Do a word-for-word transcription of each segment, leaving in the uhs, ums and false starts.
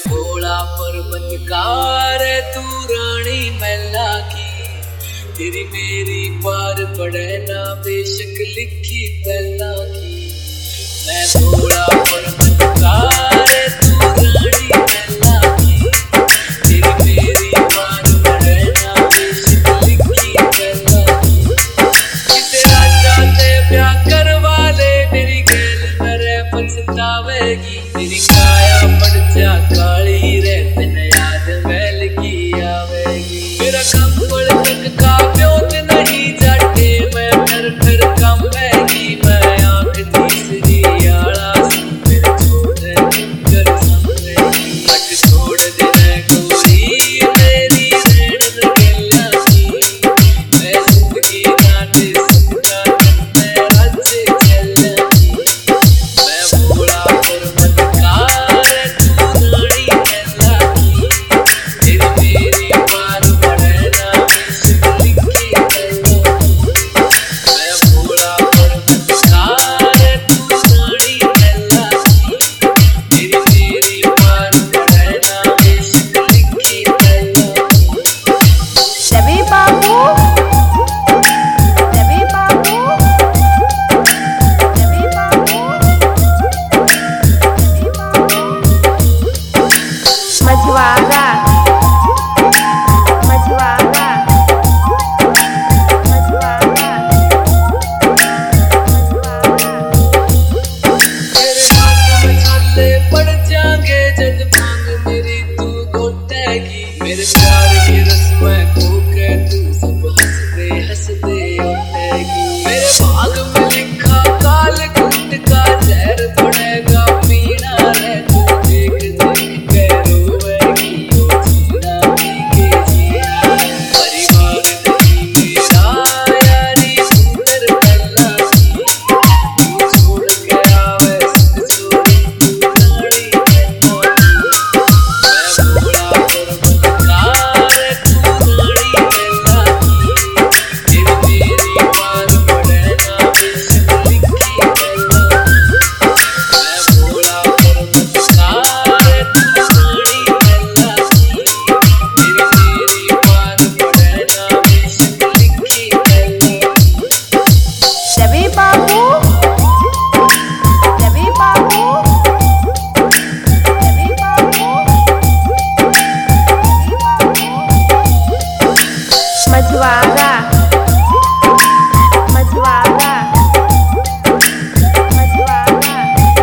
भोला पर्वतकार तू रानी मैला की, तेरी मेरी पार पड़े ना बेशक लिखी पहला की। मैं भोला पर्वतकार तू रानी मैला की, तेरी मेरी पार पड़े ना बेशक लिखी पहला की। किसे राजा से ब्याह करवा ले मेरी गैल मेरे पछतावेगी, तेरी काया पड़ जा काली रे तेन याद मैल की आवेगी। मेरा कंबल तक का ब्योत नहीं जाटे मैं फिर फिर कम मैगी, मैं आंख तीसरी आला मेरे छोड़ कर समझेगी। हट छोड़ देना गोरी मेरी नैन गल्ला की, मैं जिंदगी ना दे सकता मैं राज्य चलना की। मैं भोला पर्वतकार तू रानी मैला की, तेरी मेरी पार पड़े ना बेशक लिखी पहला की। मैं भोला पर्वतकार तू रानी मैला की, तेरी मेरी पार पड़े ना बेशक लिखी पहला की। रवि बाबू, रवि बाबू, रवि बाबू, रवि बाबू। मझवारा, मझवारा, मझवारा, मझवारा। तेरे हाथ में छाले पड़ जाएंगे जग मांग मेरी तू गोटेगी। मेरे प्यार की रस्में खो के तू सब हंसते हंसते उठेगी। मेरे भाग में लिखा काल कुट का जहर पड़ेगा पीना है तू देख देख के रोएगी। ओ जीना पी के जीना परिवार नहीं मेरा यारी सुंदर पहला की, तू छोड़ के आवे सुख छोड़ी तू रानी मैला की। मैं भोला पर्वतकार तू रानी मैला की, तेरी मेरी पार पड़े ना बेशक लिखी पहला की। मैं भोला पर्वतकार तू रानी मैला की, तेरी मेरी पार पड़े ना बेशक लिखी पहला की। रवि बाबू, रवि बाबू, रवि बाबू, रवि बाबू। मझवारा, मझवारा, मझवारा,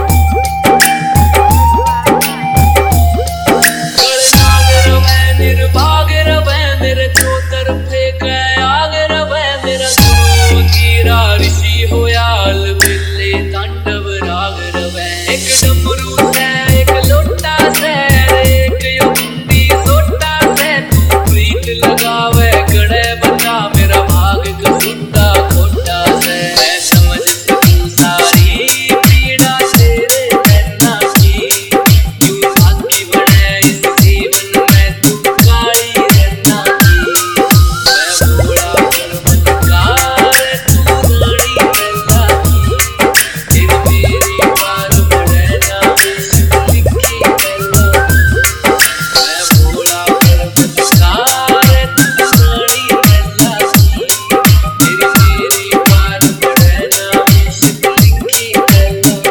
गड़नाग रवै निर्भाग रवै मेरे दो तरफे आग रवै मेरा गुरु कीरा ऋषि होयाल बिल्ले तांडव राग रवै। एक डमरू से एक लोटा से एक युक्ति सोटा से तू प्रीत लगावे गड़े बता मेरा भाग कसूटा खोटा से। मैं समझ सकूं सारी पीड़ा तेरे नैना की, यूं भागी बने इस जीवन में तू काली रहना की। मैं भोला पर्वतकार तू रानी मैला की, तेरी मेरी पार पड़े ना बेशक लिखी पहला की। मैं भोला पर्वतकार तू रानी मैला की, तेरी मेरी पार पड़े ना बेशक लिखी पहला की।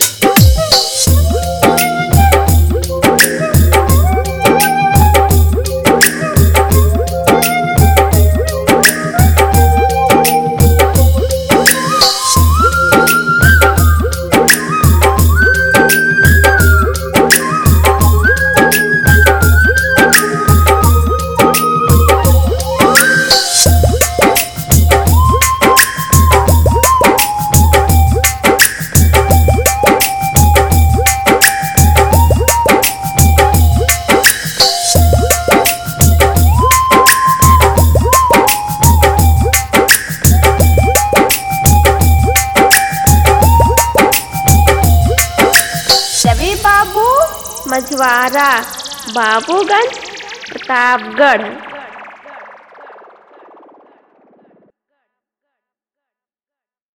रवि बाबू, मझवारा, बाबूगंज, प्रतापगढ़।